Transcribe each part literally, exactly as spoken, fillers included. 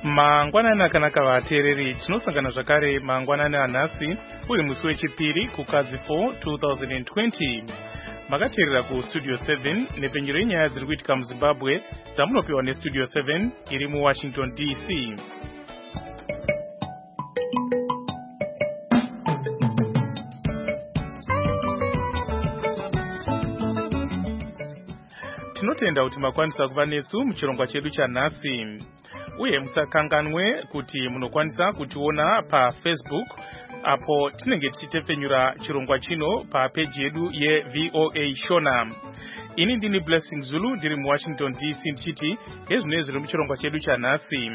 Mangwanani akanaka vateereri, tinosangana zvakare mangwanani anhasi uri musi wechipiri kukadzi four twenty twenty. Makateerera kustudio seven nepenyero yenyaya dziri kuitika muZimbabwe dzamunopiwa nestudio seven iri muWashington D C. Tinotenda kuti makwanisa kuva nesu muchirongwa chedu chanhasi. Uye musakanganwe kuti munokwanisa kutiona paFacebook apo tinenge tichitepfenyura chirongwa chino papeji yedu yeV O A Shona. Ini ndini Blessing Zulu ndiri muWashington D C ndichiti ezvino zviri muchirongwa chedu chanhasi.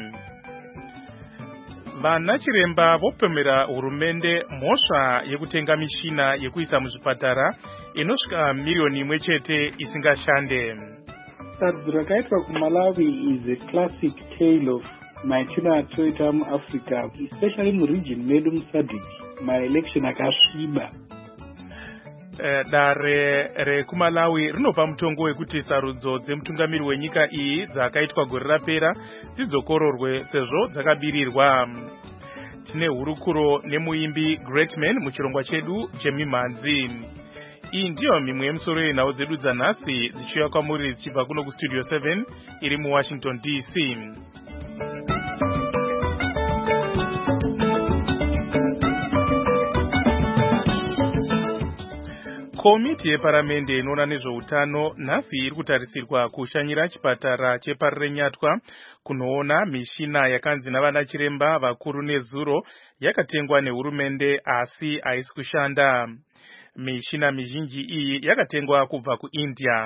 Vanachiremba vopemera hurumende mhosva yekutenga mishina yekuisa muzvipatara inosvika miriyoni imwe chete isingashande. Sarudzi rakaitwa kuMalawi is a classic tale of maitino atoita muAfrica, especially muregion medu muSADC, maelection akasviba. Uh, dare rekuMalawi rinopa mutongo wekuti sarudzo dzemutungamiri wenyika iyi dzakaitwa gore rapera dzidzokororwe sezvo dzakabirirwa. Tine hurukuro nemuimbi Greatman muchirongwa chedu chemimhanzi. Iyi ndiyo mimwe yemusoro yenhau dzedu dzanhasi dzichiuya kwamuri dzichibva kuno kustudio seven iri muWashington D C. Komiti yeparamende inoona nezveutano nhasi iri kutarisirwa kushanyira chipatara cheParirenyatwa kunoona mishina yakanzi navana chiremba vakuru nezuro yakatengwa nehurumende asi haisi kushanda. Mishina mizhinji iyi yakatengwa kubva kuIndia.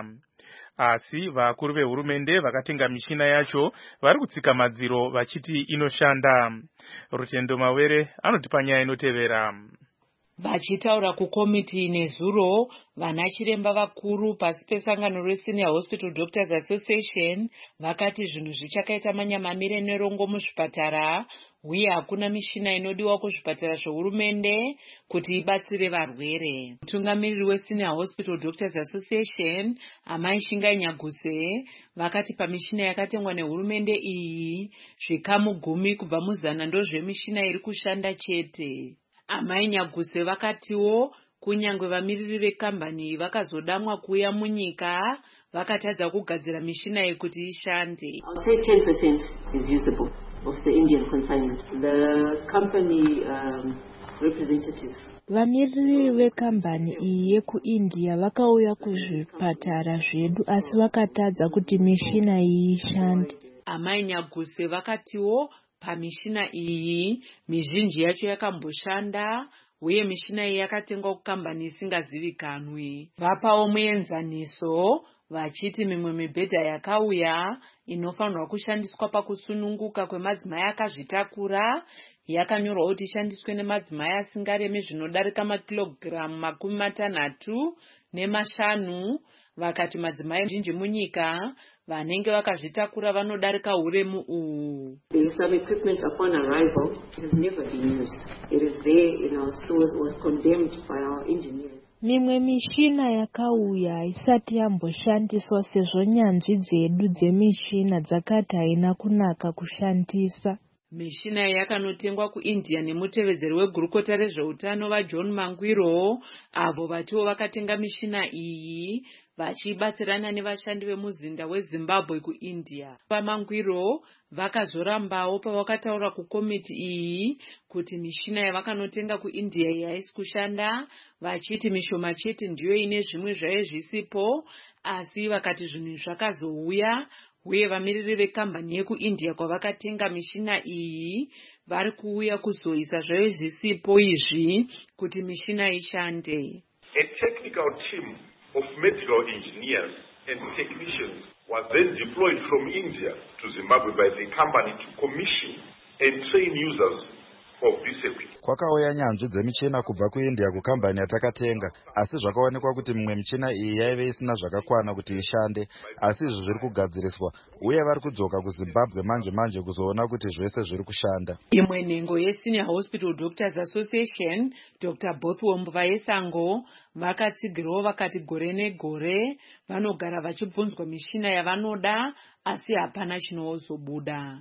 Asi vakuru vehurumende vakatenga mishina yacho vari kutsika madziro vachiti inoshanda. Rutendo Mawere anotipa nyaya inotevera. Vachitaura kukomiti nezuro, vanachiremba vakuru pasi pesangano reSenior Hospital Doctors Association vakati zvinhu zvichakaita manyamamire nerongo muzvipatara uye hakuna mishina inodiwa kuzvipatara zvehurumende kuti ibatsire varwere. Mutungamiriri weSenior Hospital Doctors Association, Amai Shingai Nyaguse, vakati pamishina yakatengwa nehurumende iyi zvikamu gumi kubva muzana ndozvemishina iri kushanda chete. Amai Nyaguse vakatiwo kunyangwe vamiriri vekambani vakazodamwa kuuya munyika vakatadza kugadzira mishina yekuti ishande. I'll say ten percent is usable of the Indian consignment. The company um, representatives. Vamiriri vekambani iyi yekuIndia vakauya kuzvipatara zvedu asi vakatadza kuti mishina iyi ishande. Amai Nyaguse vakatiwo pamishina iyi mizhinji yacho yakamboshanda uye mishina iyi yakatengwa kukambani isingazivikanwi. Vapawo muenzaniso vachiti mimwe mibhedha yakauya inofanirwa kushandiswa pakusununguka kwemadzimai akazvitakura yakanyorwa kuti ishandiswe nemadzimai asingaremi zvinodarika makilogiramu makumi matanhatu nemashanu. Vakati madzimai mazhinji munyika vanenge vakazvitakura vanodarika uremu uhu. Some equipment upon arrival has never been used. It is there in our stores, was condemned by our engineers. Mimwe mishina yakauya isati yamboshandiswa sezvo nyanzvi dzedu dzemishina dzakati haina kunaka kushandisa. Mishina yakanotengwa kuIndia nemutevedzeri wegurukota rezveutano vaJohn Mangwiro, avo vatiwo vakatenga mishina iyi vachibatsirana nevashandi vemuzinda weZimbabwe kuIndia. VaMangwiro vakazorambawo pavakataura kukomiti iyi kuti mishina yavakanotenga kuIndia iyi haisi kushanda, vachiti mishoma chete ndiyo ine zvimwe zvayo zvisipo, asi vakati zvinhu zvakazouya uye vamiriri vekambani yekuIndia kwavakatenga mishina iyi vari kuuya kuzoisa zvayo zvisipo izvi kuti mishina ishande. A technical team of medical engineers and technicians was then deployed from India to Zimbabwe by the company to commission and train users of this equipment. Kwakauya nyanzvi dzemichina kubva kuIndia kukambani yatakatenga, asi zvakaonekwa kuti mimwe michina iyi yaive isina zvakakwana kuti ishande, asi izvi zviri kugadziriswa uye vari kudzoka kuZimbabwe manje manje kuzoona kuti zvese zviri kushanda. Imwe nhengo yeSenior Hospital Doctors Association, Doctor Bothwell Mvayesango, vakatsigirawo vakati gore negore vanogara vachibvunzwa mishina yavanoda asi hapana chinozobuda.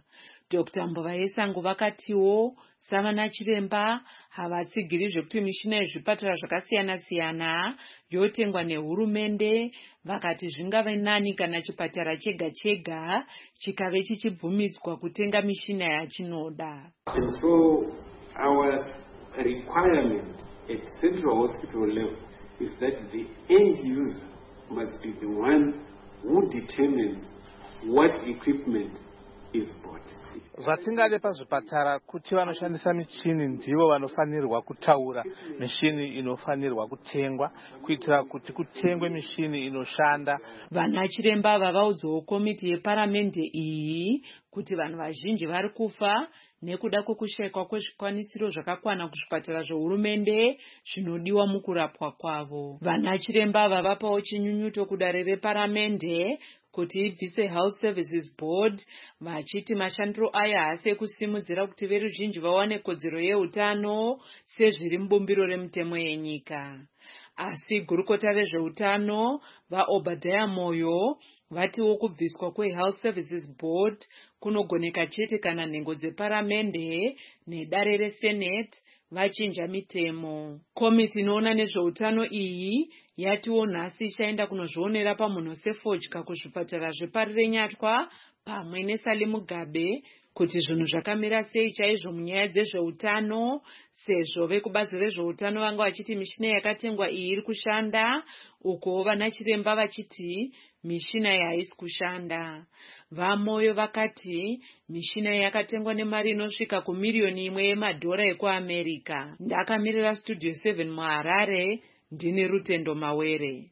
Doctor Mbovayesango vakatiwo savana chiremba havatsigiri zvekuti mishina yezvipatara zvakasiyana-siyana yotengwa nehurumende, vakati zvingave nani kana chipatara chega chega chikave chichibvumidzwa kutenga mishina yachinoda. And so our requirement at central hospital level is that the end user must be the one who determines what equipment is bought. Zvatingade pazvipatara kuti vanoshandisa michini ndivo vanofanirwa kutaura michini inofanirwa kutengwa kuitira kuti kutengwe michini inoshanda. Vana chiremba vavaudzawo komiti yeparamende iyi kuti vanhu vazhinji vari kufa nekuda kwekushayikwa kwezvikwanisiro zvakakwana kuzvipatara zvehurumende zvinodiwa mukurapwa kwavo. Vana chiremba vavapawo chinyunyuto kudare reparamende kuti ibvise Health Services Board vachiti mashandiro aya haasi ekusimudzira kuti veruzhinji vawane kodzero yeutano sezviri mubumbiro remutemo yenyika. Asi gurukota vezveutano vaObadiah Moyo vatiwo kubviswa kweHealth Services Board kunogoneka chete kana nhengo dzeparamende nedare reSenate vachinja mitemo. Komiti inoona nezveutano iyi yatiwo nhasi ichaenda kunozvionera pamunhu sefodya kuzvipatara zvepari renyatwa pamwe neSally Mugabe kuti zvinhu zvakamira sei chaizvo munyaya dzezveutano, sezvo vekubazi rezveutano vanga vachiti mishina yakatengwa iyi iri kushanda, uko vana chiremba vachiti mishina iyi haisi kushanda. VaMoyo vakati mishina iyi yakatengwa nemari inosvika kumiliyoni imwe yemadhora ekuAmerika. Ndakamirira Studio seven muHarare, ndini Rutendo Mawere.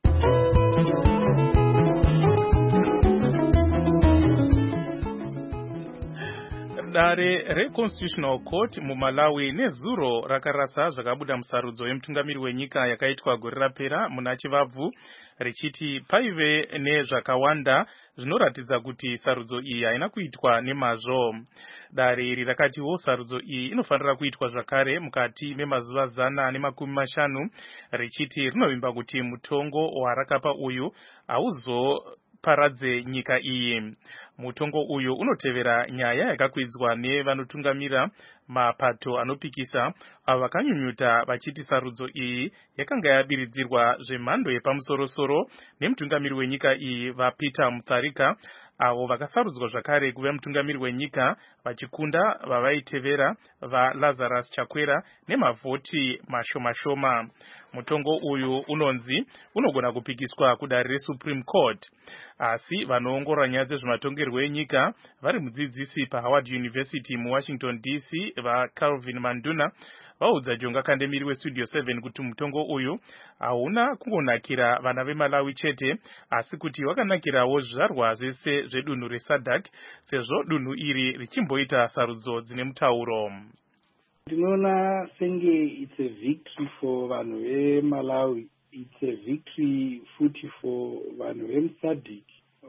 Dare reConstitutional Court muMalawi nezuro rakarasa zvakabuda musarudzo yemutungamiri wenyika yakaitwa gore rapera muna Chivabvu richiti paive nezvakawanda zvinoratidza kuti sarudzo iyi haina kuitwa nemazvo. Dare iri rakatiwo sarudzo iyi inofanira kuitwa zvakare mukati memazuva zana nemakumi mashanu richiti rinovimba kuti mutongo warakapa uyu hauzo paradze nyika iyi. Mutongo uyu unotevera nyaya yakakwidzwa nevanotungamira mapato anopikisa avo vakanyunyuta vachiti sarudzo iyi yakanga yabiridzirwa zvemhando yepamusoro-soro nemutungamiri wenyika iyi vaPeter Mutharika, avo vakasarudzwa zvakare kuva mutungamiri wenyika vachikunda vavaitevera vaLazarus Chakwera nemavhoti mashoma-shoma. Mutongo uyu unonzi unogona kupikiswa kudare reSupreme Court, asi vanoongorora nyaya dzezvematongerwo enyika vari mudzidzisi paHoward University muWashington D C vaCalvin Manduna vaudza Jonga Kandemiri weStudio seven kuti mutongo uyu hauna kungonakira vana veMalawi chete, asi kuti wakanakirawo zvizvarwa zvese zvedunhu reSADC sezvo dunhu iri richimboita sarudzo dzine mutauro. Ndinoona senge it's a victory for vanhu veMalawi, it's a victory futi for vanhu vemuSADC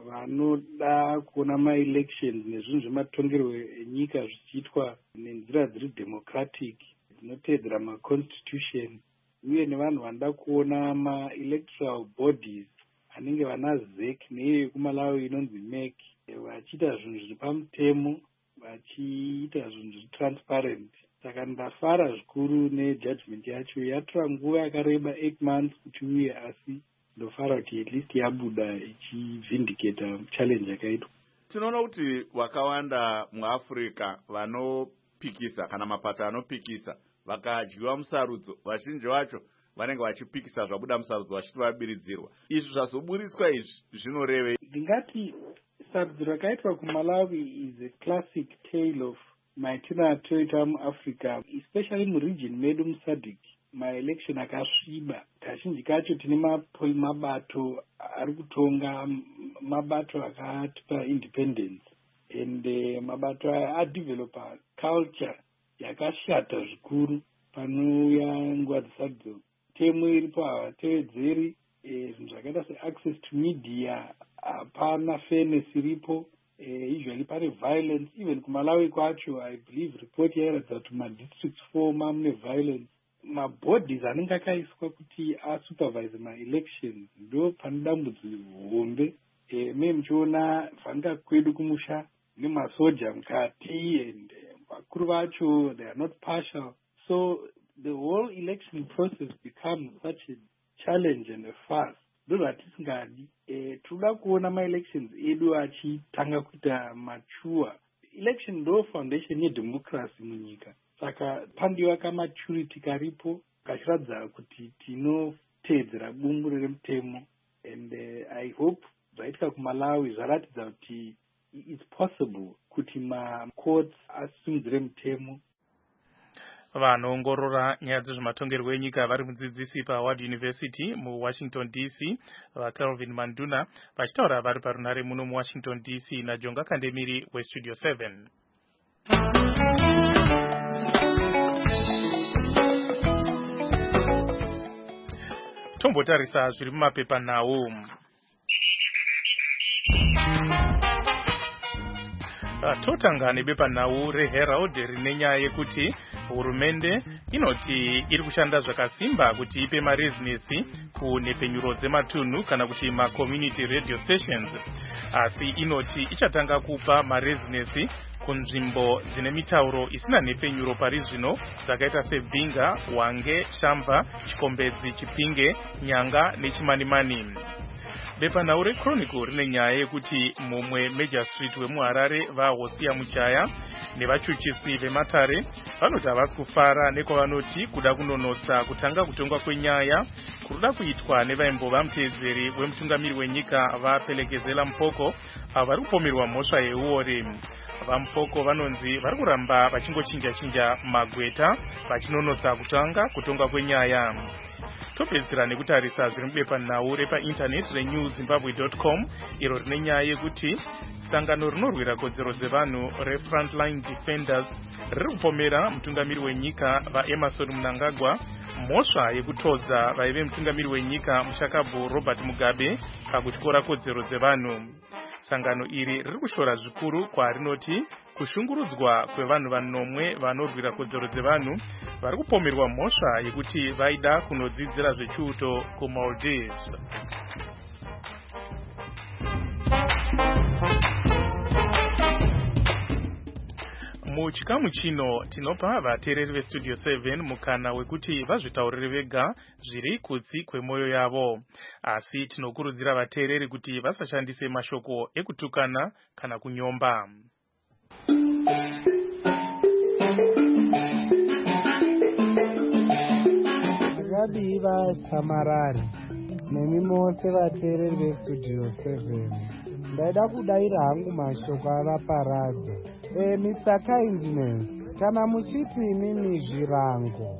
vanoda kuona ma-elections nezvinhu zvematongerwo enyika zvichiitwa nenzira dziri democratic dzinotedzera ma-constitution, uye nevanhu vanoda kuona ma-electoral bodies anenge vana Z E C neiyo yekuMalawi inonzi M E C vachiita zvinhu zviri pamutemo, vachiita zvinhu zviri transparent. Saka ndafara zvikuru nejudgment yacho. Yatora nguva yakareba eight months kuti uye, asi ndofara kuti at least yabuda ichivindicata challenge yakaitwa. Tinoona kuti wakawanda muAfrica vanopikisa kana mapato anopikisa vakadyiwa musarudzo, vazhinji vacho vanenge vachipikisa zvabuda musarudzo vachiti vabiridzirwa. Izvi zvazoburitswa izvi zvinorevei? Ndingati sarudzo rakaitwa kuMalawi is a classic tale of maitina atoita muAfrica, especially muregion medu muSADC. Ma-election akasviba, kazhinji kacho tine mabato ari kutonga, mabato akatipa independence, and uh, mabato aya adevelopa culture yakashata zvikuru panouya nguva dzesadzo. Temo iripo havatevedzeri, zvinhu zvakaita se-access to media hapana fairness iripo. Uh, usually pane violence, even kuMalawi kwacho I believe report yairatidza kuti madistricts four mamune violence. Mabodies anenge akaiswa kuti asupervise ma-elections ndo pane dambudziko hombe. E, me muchiona vhanga kwedu kumusha nemasoja mukati, and vakuru vacho they are not partial. So the whole election process becomes such a challenge and a farce. Ndo zvatisingadi. E, tinoda kuona ma-elections edu achitanga kuita mature. Election ndo foundation yedemocracy munyika. Saka pandiwa kamaturity karipo kachiradza kuti tinoteedzera bunguro remutemo. And uh, I hope zvaitika kuMalawi zvaratidza kuti it's possible kuti ma-courts asimudzire mutemo. Vanoongorora nyaya dzezvematongerwo enyika vari mudzidzisi paHoward University muWashington D C vaCalvin Manduna vachitaura vari parunare muno muWashington D C naJonga Kandemiri weStudio seven. Tombotarisa zviri mumapepanhau. Totanga nebepanhau reHerald rine nyaya yekuti hurumende inoti iri kushanda zvakasimba kuti ipe marezinesi kunhepfenyuro dzematunhu kana kuti macommunity radio stations, asi inoti ichatanga kupa marezinesi kunzvimbo dzine mitauro isina nhepfenyuro pari zvino dzakaita seBvinga, Hwange, Shamva, Chikombedzi, Chipinge, Nyanga neChimanimani. Bepanhau reChronicle rine nyaya yekuti mumwe Major Street wemuHarare vaHosia Muchaya nevachuchisi veMatare vanoti havasi kufara nekwavanoti kuda kunonotsa kutanga kutongwa kwenyaya kuruda kuitwa nevaimbova muteedzeri wemutungamiri wenyika vaPelekezela Mupoko avo vari kupomerwa mhosva yeuore. VaMupoko vanonzi vari kuramba vachingochinja-chinja magweta vachinonotsa kutanga kutongwa kwenyaya. Topedzera nekutarisa zviri mubepanhau repaindaneti renews zimbabwe dot com iro rine nyaya yekuti sangano rinorwira kodzero dzevanhu reFrontline Defenders riri kupomera mutungamiri wenyika vaEmerson Mnangagwa mhosva yekutodza vaive mutungamiri wenyika mushakabvu Robert Mugabe pakutyora kodzero dzevanhu. Sangano iri riri kushora zvikuru kwarinoti kushungurudzwa kwevanhu vanomwe vanorwira kodzero dzevanhu vari kupomerwa mhosva yekuti vaida kunodzidzira zvechiuto kuMaldives. Muchikamu chino tinopa vateereri veStudio seven mukana wekuti vazvitaurire vega zviri kutsi kwemoyo yavo, asi tinokurudzira vateereri kuti vasashandise mashoko ekutukana kana kunyomba. Vakadiva Samarari nemi mose vateereri veStudio seven, ndaida kudaira hangu mashoko avaparadza. E, Mister Kindness, kana muchiti mimi zvirango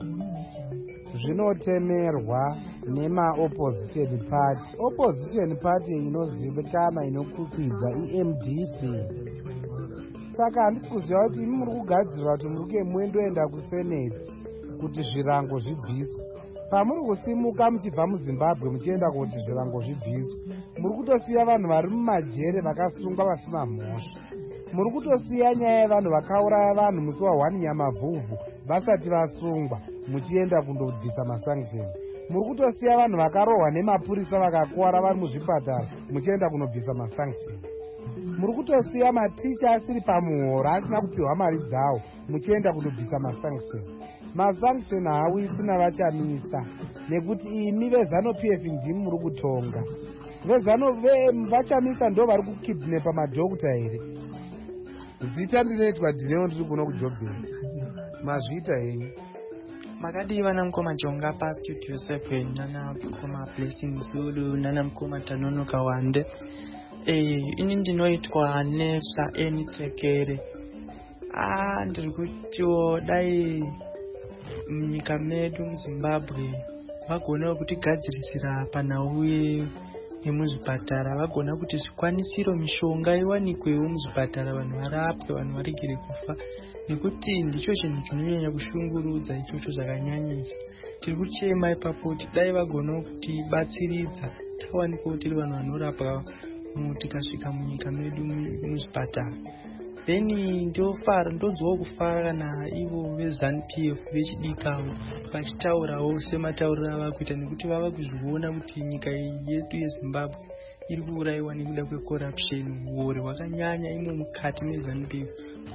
zvinotemerwa nema-opposition party, opposition party inozivikana inokukwidza iM D C. Saka handisi kuziva kuti imi muri kugadzirwa kuti muruke muendoenda kuseneti kuti zvirango zvibviswe. Pamuri kusimuka muchibva muZimbabwe muchienda kuti zvirango zvibviswe, muri kutosiya vanhu vari mumajere vakasungwa vasina mhosva. Muri kutosiya nyaya yevanhu vakauraya vanhu musi waHwani Nyamavhuvhu vasati vasungwa muchienda kundobvisa masanction. Muri kutosiya vanhu vakarohwa nemapurisa vakakuwara vari muzvipatara muchienda kunobvisa masanction. Muri kutosiya maticha asiri pamuhoro asina kupiwa mari dzawo muchienda kundobvisa masanction. Masanction haawisi navachamisa nekuti imi veZANU-P F ndimi muri kutonga. VeZANU vachamisa ndo vari kukidnepa madhokota here. Zita ndinoitwa Dineo ndiri kuno kujobheni. Mazviita henyu. Makadiva namukoma Jonga pa Studio seven nana mukoma Blessing Zulu nana mukoma Tanono Kawande. Eh, ini ndinoitwa Nesa Enitekere. Ah, ndiri kutiwo dai munyika medu muZimbabwe vagona kutigadzirisira panauye nemuzvipatara, vagona kuti zvikwanisiro mishonga iwanikwewo muzvipatara, vanhu varapwe, vanhu varegere kufa, nekuti ndicho chinhu chinonyanya kushungurudza ichocho zvakanyanyisa. Tiri kuchema ipapo kuti dai vagona kuti batsiridza tawanikwa tiri vanhu vanorapwa tikasvika munyika medu muzvipatara. Then ndofara ndonzwawo kufara kana ivo veZANU-P F vechidikawo vachitaurawo sematauriro ava kuita, nekuti vava kuzviona kuti nyika yedu yeZimbabwe iri kuurayiwa nekuda kwecorruption. Uori hwakanyanya imo mukati meZANU-PF.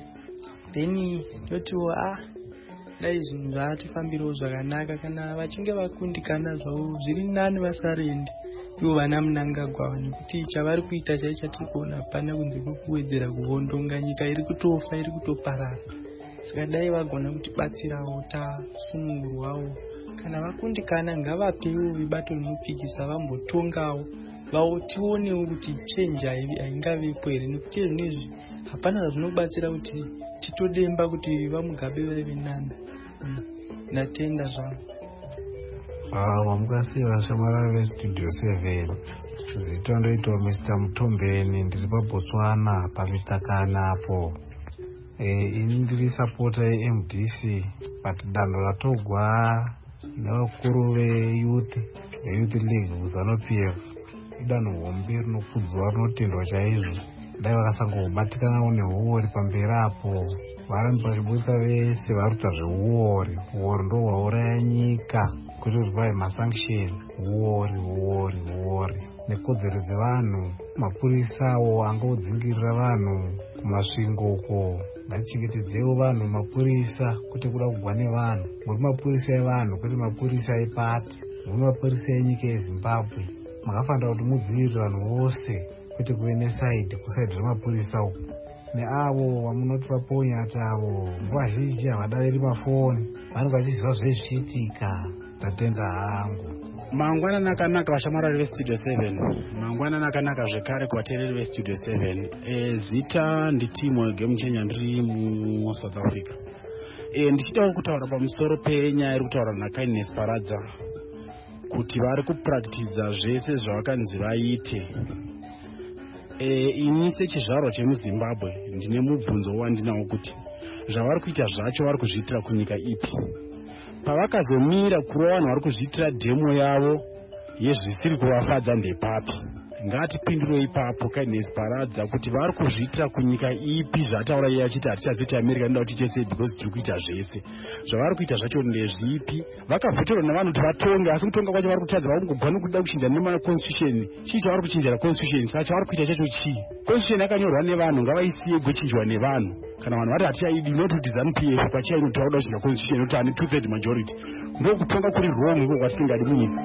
Then totiwo ah dai zvinhu zvatifambirawo zvakanaka, kana vachinge vakundikana zvavo zviri nani vasarende ivo vana Mnangagwa, nekuti chavari kuita chai chatiri kuona hapana kunze kwekuwedzera kuhondonga. Nyika iri kutofa, iri kutoparara. Saka dai vagona kutibatsirawo tasunungurwawo. Kana vakundikana ngavapewo vibato rinopikisa vambotongawo, vaotionewo kuti change haingavepo here, nekuti zvinhu izvi hapana zvazvinobatsira kuti titodemba kuti vamugabe vave nani. Ndatenda zvangu. Vamukasiva Shamarari veStudio seven. Zita ndoitawo Mister Mutombeni, ndiri paBotswana paMitakana apo. Ini ndiri sapota yeM D C, but danho ratogwa nevakuru veyouth veyouth league kuZANU-P F idanho hombe rinokudzwa rinotendwa chaizvo. Dai vakasangobatikanawo neuori pamberi apo, varambi vachibusa vese vari kuita zveuori. Uori ndo hwauraya nyika, kuti rivai masanction. Uori uori uori nekodzero dzevanhu. Mapurisawo angodzingirira vanhu kumasvingo uko. Ngachengetedzewo vanhu mapurisa, kwete kuda kugwa nevanhu. Muri mapurisa evanhu, kwete mapurisa epati. Muri mapurisa enyika yeZimbabwe. Makafanira kuti mudzivirire vanhu vose, kwete kuve nesaidi kusaidi remapurisa uko. Neavo vamunoti vaponyati avo, nguva zhinji havadaviri mafoni, vanenge vachiziva zvese zvichiitika. Ndatenda hangu. Mangwanani akanaka vashamarari veStudio seven. Mangwanani akanaka zvekare kuvateereri veStudio seven. E, zita nditimo Gemchenya ndiri muSouth Africa. E, ndichidawo kutaura pamusoro penyaya iri kutaura naKindness Paradza kuti vari kupractiza zvese zvavakanzi vaite. E, ini sechizvarwa chemuZimbabwe ndine mubvunzo wandinawo kuti zvavari kuita zvacho vari kuzviitira kunyika ipi? Pavakazomira kuva vanhu vari kuzviitira dhemo yavo yezvisiri kuvafadza ndepapi? Ngatipindure ipapo Kindness Paradza kuti vari kuzviitira kunyika ipi zvataura iye achiti hatichazoti America inoda kuti tichetse because tiri kuita zvese. Zvavari kuita zvacho ndezvipi? Vakavhoterwa navanhu kuti vatonge, asi kutonga kwacho vari kutadza vakungobva nokuda kuchinja nemaconstitution. Chii chavari kuchinjira constitution? Saka chavari kuita chacho chii? Constitution yakanyorwa nevanhu, ngavaisiye gochinjwa nevanhu. Kana vanhu vari hatichaidi not kuti ZANU-P F kwachainotaura kuda kuchinja constitution nokuti ane two third majority. Ndokutonga kuri wrong, ndiko kwatisingadi munyika.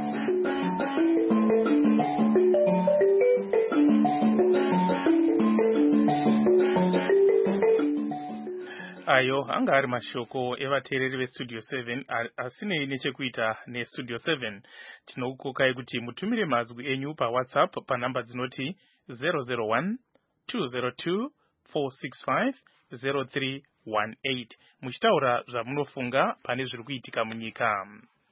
Ayo anga ari mashoko evateereri veStudio seven asinei nechekuita neStudio seven. Tinokukokai kuti mutumire mazwi enyu paWhatsApp panhamba dzinoti zero zero one two zero two four six five zero three one eight muchitaura zvamunofunga pane zviri kuitika munyika.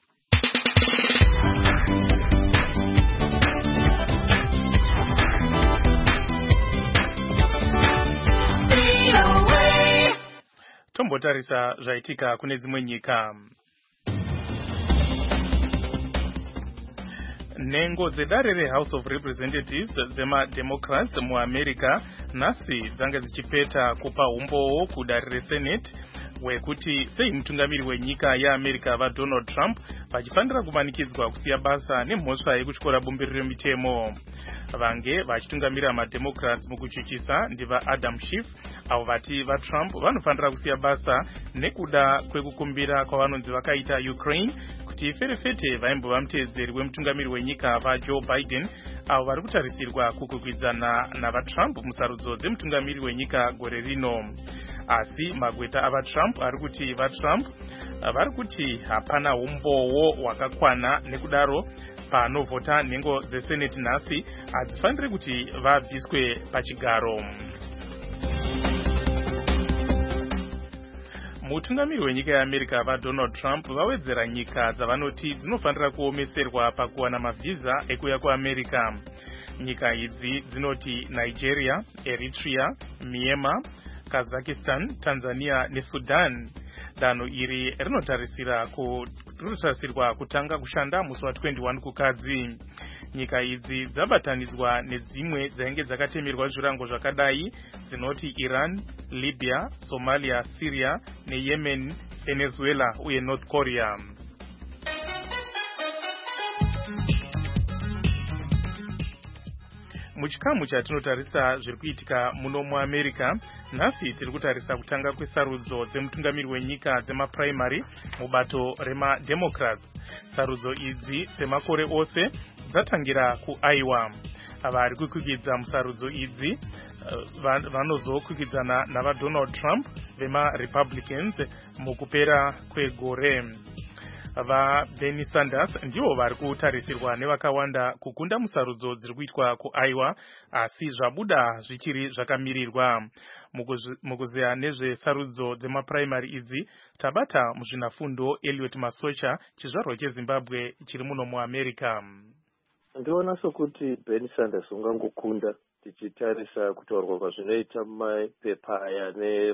Tombotarisa zvaitika kune dzimwe nyika. Nhengo dzedare reHouse of Representatives dzemaDemocrats muAmerica nhasi dzanga dzichipeta kupa umbowo kudare reSenate wekuti sei mutungamiri wenyika yeAmerica vaDonald Trump vachifanira kumanikidzwa kusiya basa nemhosva yekutyora bumbiro remitemo. Vange vachitungamira maDemocrats mukuchuchisa ndiva Adam Schiff, avo vati vaTrump vanofanira kusiya basa nekuda kwekukumbira kwavanonzi vakaita Ukraine kuti ferefete vaimbova muteedzeri wemutungamiri wenyika vaJoe Biden, avo vari kutarisirwa kukwikwidzana navaTrump musarudzo dzemutungamiri wenyika gore rino. Asi magweta avaTrump ari kuti vaTrump vari kuti hapana umbowo hwakakwana, nekudaro panovhota nhengo dzeSenate nhasi hadzifaniri kuti vabviswe pachigaro. Mutungamiri wenyika yeAmerica vaDonald Trump vawedzera nyika dzavanoti dzinofanira kuomeserwa pakuwana mavhiza ekuya kuAmerica. Nyika idzi dzinoti Nigeria, Eritrea, Myanmar, Kazakhstan, Tanzania neSudan. Danho iri rinotarisira ku rinotarisirwa kutanga kushanda musi wa twenty-one kukadzi. Nyika idzi dzabatanidzwa nedzimwe dzainge dzakatemerwa zvirango zvakadai dzinoti Iran, Libya, Somalia, Syria neYemen, Venezuela uye North Korea. muchikamu chatinotarisa zviri kuitika muno muamerica, nhasi tiri kutarisa kutanga kwesarudzo dzemutungamiri wenyika dzemapuraimary mubato remademocrats. Sarudzo idzi semakore ose dzatangira kuIowa. Ava vari kukwikidza musarudzo idzi vanozokwikidzana navaDonald Trump vemaRepublicans mukupera kwegore. VaBernie Sanders ndivo vari kutarisirwa nevakawanda kukunda musarudzo dziri kuitwa kuIowa, asi zvabuda zvichiri zvakamirirwa. Mukuziya nezvesarudzo dzemapuraimary idzi tabata muzvinafundo Elliot Masocha, chizvarwa cheZimbabwe chiri muno muAmerica. Ndiona sokuti Bernie Sanders ungangokunda tichitarisa kutaurwa kwazvinoita mumapepa aya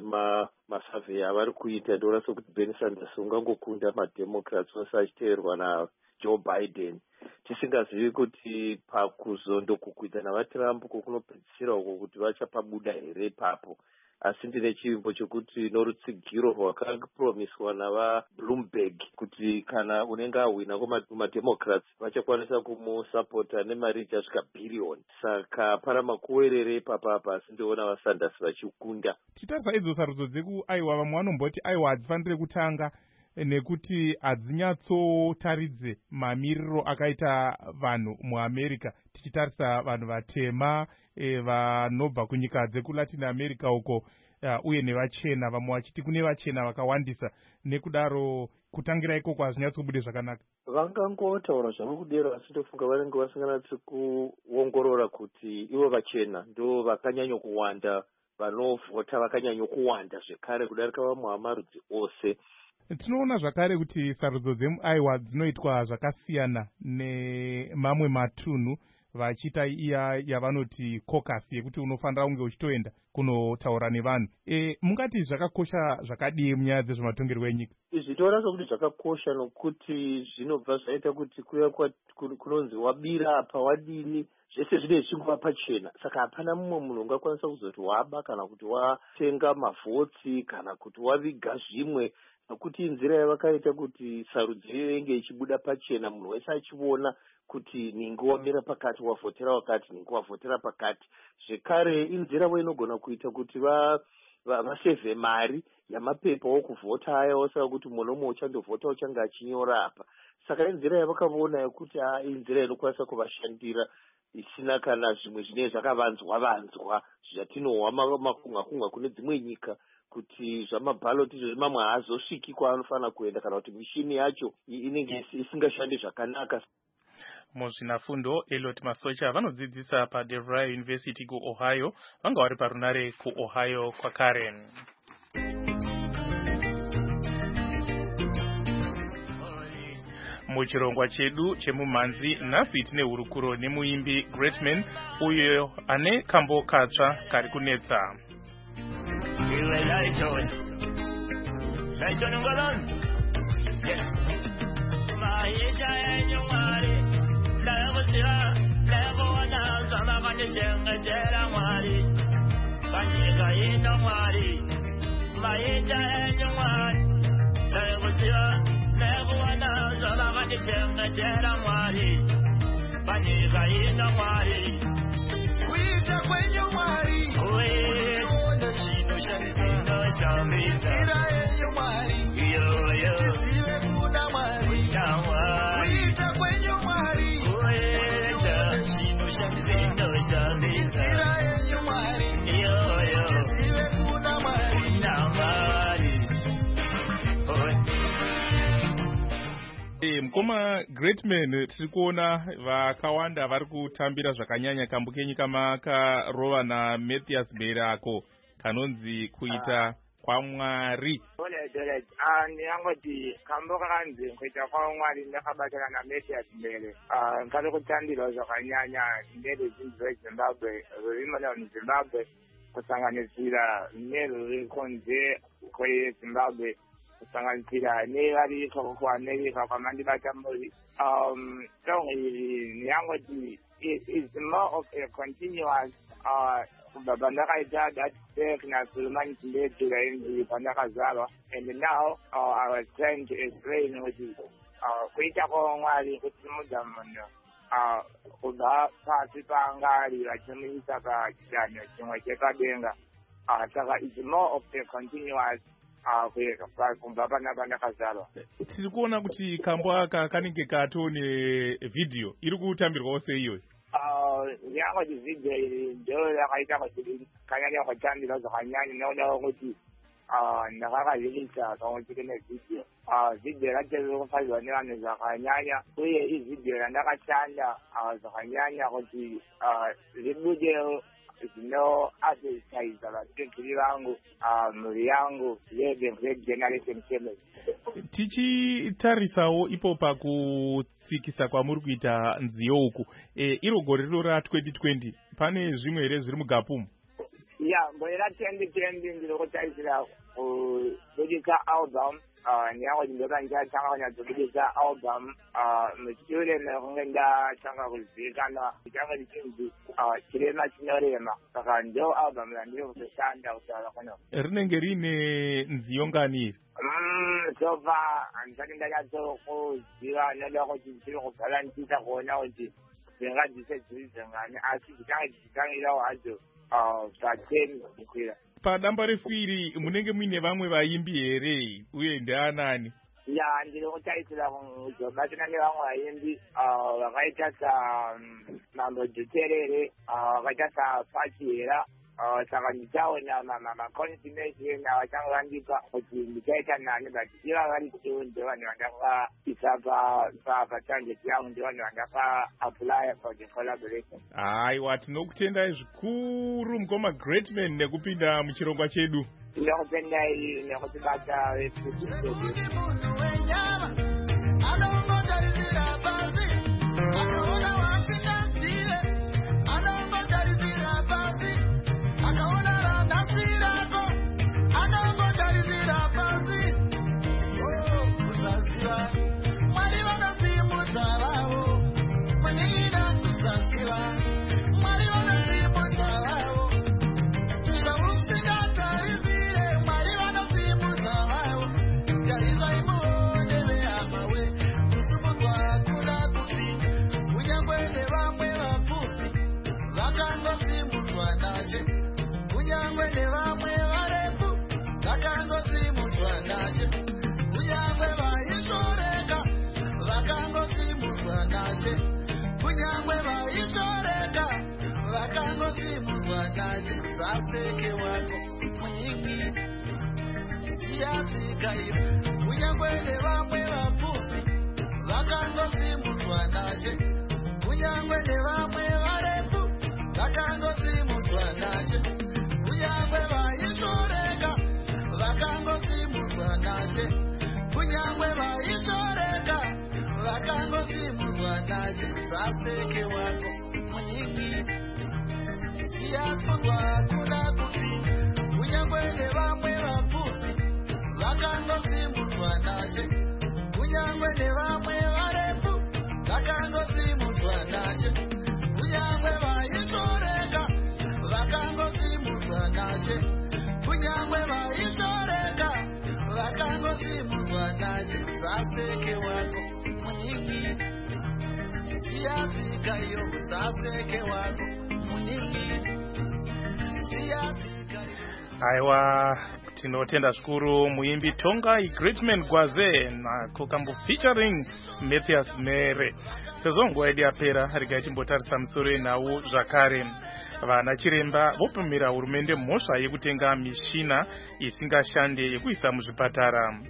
nemasurvey avari kuita. Ndiona sokuti Bernie Sanders ungangokunda mademocrats ose achiteerwa naJoe Biden, tisingazivi kuti pakuzondokukwidza vaTrump kukunopedzisira uko kuti vachapabuda here ipapo. Asi ndine chivimbo chekuti norutsigiro rwakapromiswa navaBloomberg kuti kana unenge ahwina kumademocrats vachakwanisa kumusapota nemari ichasvika bhiriyoni. Saka para makuwerere ipapapa, asi ndiona vaSanders vachikunda. Titarisa idzo sarudzo dzekuIowa, vamwe vanomboti Iowa hadzifanire kutanga nekuti hadzinyatsotaridze mamiriro akaita vanhu muAmerica. Tichitarisa vanhu vatema e, vanobva kunyika dzekulatin America uko, uh, uye nevachena, vamwe vachiti kune vachena vakawandisa, nekudaro kutangira ikoko hazvinyatsobude zvakanaka. Vangangotaura zvavo kudero, asi ndofunga vanenge vasinganatsi kuongorora kuti ivo vachena ndo vakanyanya kuwanda, vanovhota vakanyanya kuwanda zvekare kudarika vamwe vamarudzi ose. Tinoona zvakare kuti sarudzo dzemuIowa dzinoitwa zvakasiyana nemamwe matunhu, vachiita iya yavanoti caucus, yekuti unofanira kunge uchitoenda kunotaura nevanhu. E, mungati zvakakosha zvakadii munyaya dzezvematongerwo enyika? Izvi toona sokuti zvakakosha nokuti zvinobva zvaita kuti kuya kunonzi wabira apa wadini zvese zvine zvingova pachena. Saka hapana mumwe munhu ungakwanisa kuzoti waba kana kuti watenga mavhotsi kana kuti waviga zvimwe, nokuti nzira yavakaita kuti sarudzo inge ichibuda pachena, munhu wese achiona kuti ningi wamira pakati, wavhotera wakati, ningi wavhotera pakati. Zvekare inzira inogona kuita kuti va vasevhe mari yamapepa okuvhota aya osaka kuti munhu nomwe uchandovhota uchanga achinyora apa. Saka inzira yavakavaona yekuti inzira inokwanisa kuvashandira isina kana zvimwe zvine zvakavanzwa vanzwa zvatinohwa makunga kunga kune dzimwe nyika, kuti zvamabhaloti izvo mamwe haazosviki kwaanofanira kuenda kana kuti mishini yacho inenge isingashandi zvakanaka. Muzvinafundo Elliot Masocha vanodzidzisa paDeVry University kuOhio, vanga vari parunare kuOhio kwakare. Muchirongwa chedu chemumhanzi nhasi tine hurukuro nemuimbi Greatman, uyo ane kambo katsva kari kunetsa. Iwe Lighton, Lighton Ngolon, Maisha yenyu mwari, Levo sira, levo wana, Sama kanye chenga jera mwari, Kanyika ino mwari, Maisha yenyu mwari, Levo sira, levo wana, Sama kanye chenga jera mwari, Kanyika ino mwari, Kuisha kwenye mwari, Kuisha Mkoma Greatman, tiri kuona vakawanda vari kutambira zvakanyanya kambo kenyika makarova naMatthias Berako kanonzi kuita kwaMwari. Ndiyangoti kambo kakanzi kuita kwaMwari ndakabatana naMatthias Bere. Nkari kutambira zvakanyanya neruzhinji rweZimbabwe, ruri muno muZimbabwe, kusanganisira neruri kunze kweZimbabwe, kusanganisira nevariko kuAmerica kwamandibata muri. Um, song iyi ndiyangoti is more of a continuous uh, Bandakaita that back na Suleiman Kindedura in Bandakazara, and now uh, I was trying to explain what is uh Kuita Kongwari Kutumudamuno. kubva pasi paangali vachimuisa pachidanho chimwe chepadenga. Saka it's more of a continuous kubva panapa ndakazvarwa. Tiri kuona kuti kambo aka kanenge katone video iri kutambirwawo seiyoyo. Nyango chivhidhiyo iri ndo rakaita kuti kanyanya kutambira zvakanyanya nekuda kwekuti ndakakazivisa kamwe chete nevhidhiyo. Vhidhiyo racho riri kufadzwa nevanhu zvakanyanya uye ivhidhiyo randakashanda zvakanyanya kuti ribudewo zvinoadvertisa vatekiri vangu, mhuri yangu yeThe Great Generation Family. Tichitarisawo ipo pakutsikisa kwamuri kuita nziyo uku, iro gore rino ra twenty twenty pane zvimwe here zviri mugapumu? Ya, gore ra twenty twenty ndiri kutarisira kubudisa album. Nyango ndindoka ndichatanga kunyadzobudisa album mushure mekunge ndatanga kuzivikanwa ndichanga ndichinzi chirema chinorema. Saka ndo album randiri kutoshanda kutaura kuno. Rinenge rine nziyo ngani iri? So far handisati ndanyatsokuziva noda kuti ndiri kubhalansisa kuona kuti dzingadzise dziri dzingani asi dzichange dzichitangirawo hadzo zvateni kukwira. Padamba refu iri munenge muine vamwe vaimbi here uye ndeanani? Ya, ndiri kutarisira kuzobatana nevamwe vaimbi vakaita saMambo Duterere, vakaita saPachiyera. Saka ndichaona maconfirmation avachanga vandipa kuti ndichaita nani, but iva vari kutiwo ndevanhu vandakaisa patarget yangu, ndevanhu vandaka-apply for the collaboration. Aiwa, tinokutendai zvikuru mukoma great man nekupinda muchirongwa chedu. Ndinokutendai nekutibata Saseke wako munyingi siyasikaira kunyangwene vamwe vafupi vakangosimudzwa nache, kunyangwene vamwe varefu vakangosimudzwa nache, kunyangwe vaishoreka vakangosimudzwa nache, kunyangwe vaishoreka vakangosimudzwa nache. Saseke wako munyingi siyasungwa kuna kuti kunyangwene vamwe vafupi vakangosimudzwa nache, kunyangwene vamwe varefu vakangosimudzwa nache, kunyangwe vaishoreka vakangosimudzwa nache, kunyangwe vaishoreka vakangosimudzwa nache. Saseke wako munyingi siyasika iyo saseke wako munyingi. Aiwa, tinotenda zvikuru muimbi Tongai Greatman Gwaze nako kambo featuring Matthias Mere. Sezvo nguva yedu yapera, regai timbotarisa musoro nawo zvakare. Vana chiremba vopemera hurumende mhosva yekutenga mishina isingashande yekuisa muzvipatara.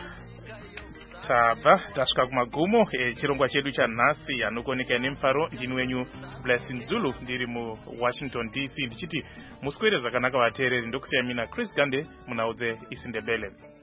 Tabva tasvika kumagumo echirongwa chedu chanhasi anokoneka nemufaro. Ndini wenyu Blessing Zulu ndiri muWashington D C ndichiti muswere zvakanaka vateereri. Ndokusiyamina Chris Gande munhau dzeIsindebele.